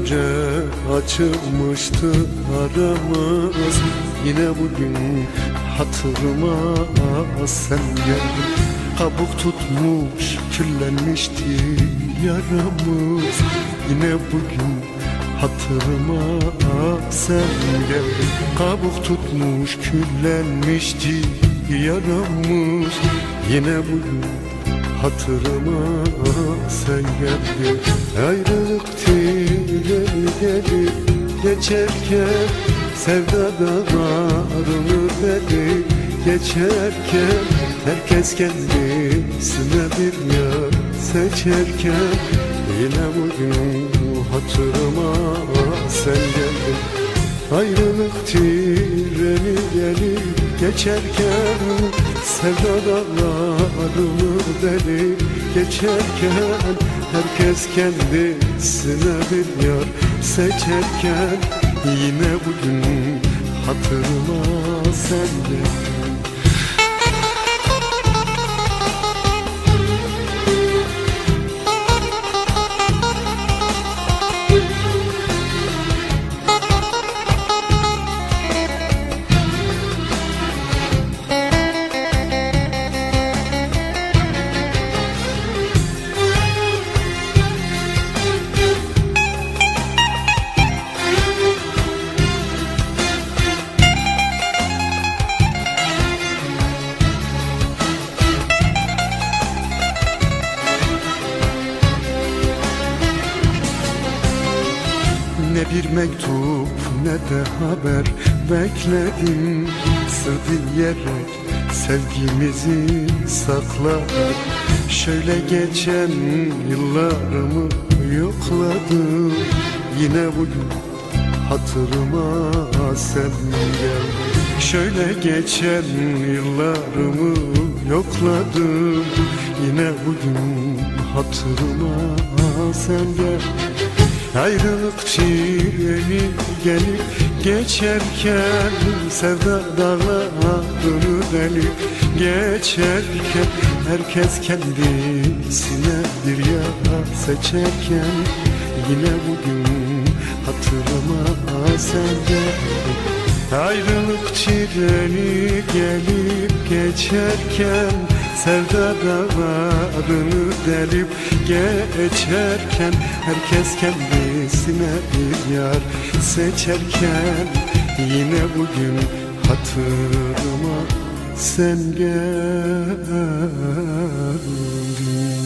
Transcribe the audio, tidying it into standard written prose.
önce açılmıştı aramız. Yine bugün hatırıma sen geldin. Kabuk tutmuş küllenmişti yaramız. Yine bugün hatırıma sen geldin. Kabuk tutmuş küllenmişti yaramız. Yine bugün hatırıma sen geldin. Ayrılık treni gelip geçerken, sevda dağlarını delip geçerken, herkes kendisine bir yar seçerken, yine bugün hatırıma sen geldin. Ayrılık treni gelip geçerken, sevda dağlarını delip geçerken, herkes kendisine bir yar seçerken, yine bugün hatırıma sen geldin. Ne bir mektup ne de haber bekledim. Sır diyerek sevgimizi sakladık. Şöyle geçen yıllarımı yokladım. Yine bugün hatırıma sen geldin. Şöyle geçen yıllarımı yokladım. Yine bugün hatırıma sen geldin. Ayrılık treni gelip geçerken, sevda dağlarını delip geçerken, herkes kendisine bir yar seçerken, yine bugün hatırıma sen geldin. Ayrılık treni gelip geçerken, sevda dağlarını delip geçerken, herkes kendisine bir yar seçerken, yine bugün hatırıma sen geldin.